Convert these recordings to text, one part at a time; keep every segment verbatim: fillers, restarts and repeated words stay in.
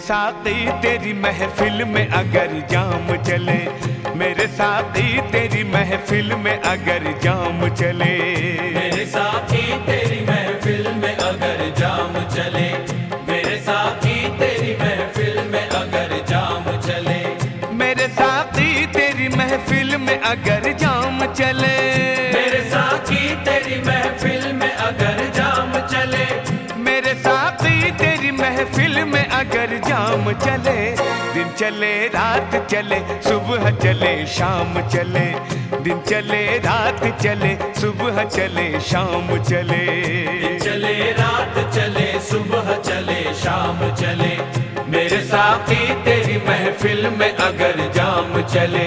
साथी तेरी महफिल में अगर जाम चले, मेरे साथी तेरी महफिल में अगर जाम चले, मेरे साथी तेरी महफिल में अगर जाम चले, मेरे साथी तेरी महफिल में अगर जाम चले, मेरे साथी तेरी महफिल में अगर जाम चले, मेरे साथी तेरी महफिल में अगर जाम चले, मेरे साथी तेरी महफिल में अगर जाम चले, दिन चले रात चले सुबह चले शाम चले, दिन चले रात चले सुबह चले शाम चले, दिन चले रात चले सुबह चले शाम चले, मेरे साथी तेरी महफिल में अगर जाम चले।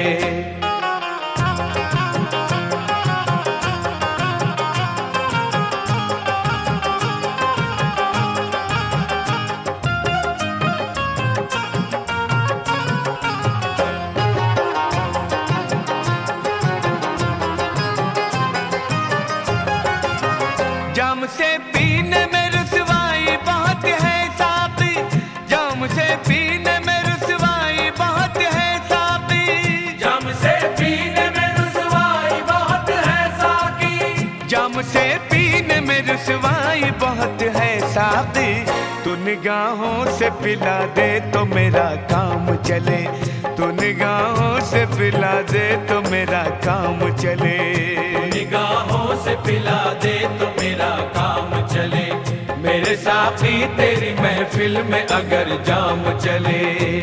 जाम से पीने में रुसवाई बहुत है साथी, जाम से पीने में रुसवाई बहुत है साथी, जाम से पीने में रुसवाई बहुत है साकी, जाम से पीने में रुसवाई बहुत है साथी, तू निगाहों से पिला दे तो मेरा काम चले, तू निगाहों से पिला दे तो मेरा काम चले, निगाहों से पिला दे तो मेरा काम चले, मेरे साथी तेरी महफिल में अगर जाम चले।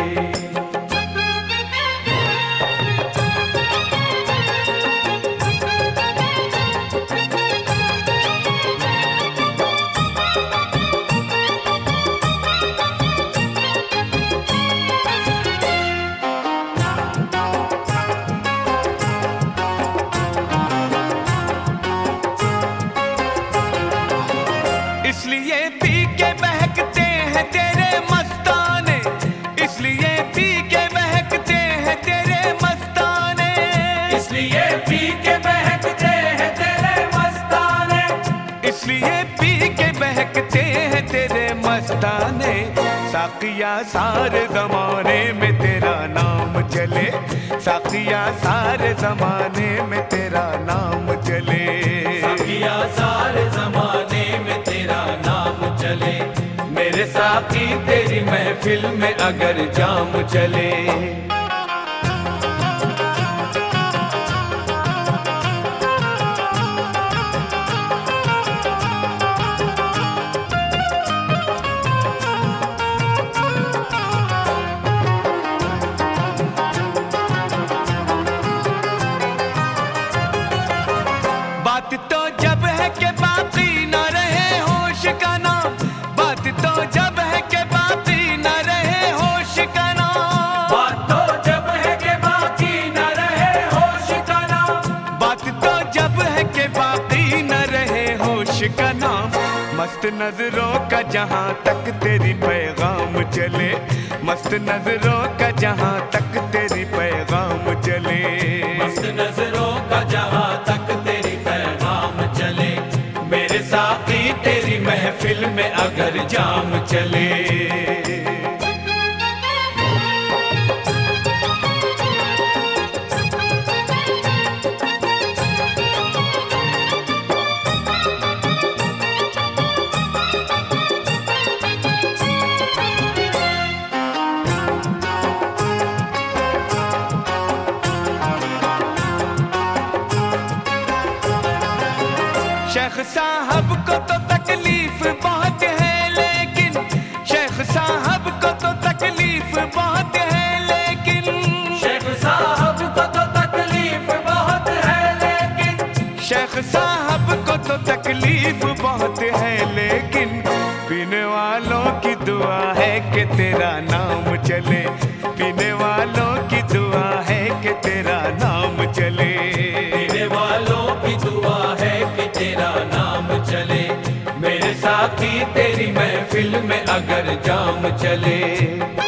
इसलिए पी के बहकते हैं तेरे मस्ताने, इसलिए पी के बहकते हैं तेरे मस्ताने, इसलिए पी के बहकते हैं तेरे मस्ताने, इसलिए पी के बहकते हैं तेरे मस्ताने, साकिया सारे जमाने में तेरा नाम चले, साकिया सारे जमाने में तेरा नाम चले, साकिया सारे जमाने में तेरा नाम चले, मेरे साथी तेरी महफिल में अगर जाम चले। बात तो जब है कि बाकी न रहे होश का नाम, बात तो जब है कि बाकी न रहे होश का नाम, बात तो जब है कि बाकी न रहे होश का नाम, बात तो जब है कि बाकी न रहे होश का नाम, मस्त नजरों का जहां तक तेरी पैगाम चले, मस्त नजरों का जहां तक तेरी पैगाम चले, मस्त नजरों का जहां तक तेरी पैगाम चले, मेरे साथी तेरी महफिल में अगर जाम चले। शेख साहब को तो तकलीफ बहुत है लेकिन, शेख साहब को तो तकलीफ बहुत है लेकिन, शेख साहब को तो तकलीफ बहुत है लेकिन, शेख साहब को तो तकलीफ बहुत है लेकिन, पीने वालों की दुआ है कि तेरा नाम चले, पीने वालों की दुआ है कि तेरा नाम चले, पीने वालों की दुआ है कि तेरा नाम चले, मेरे साथी तेरी महफिल में अगर जाम चले।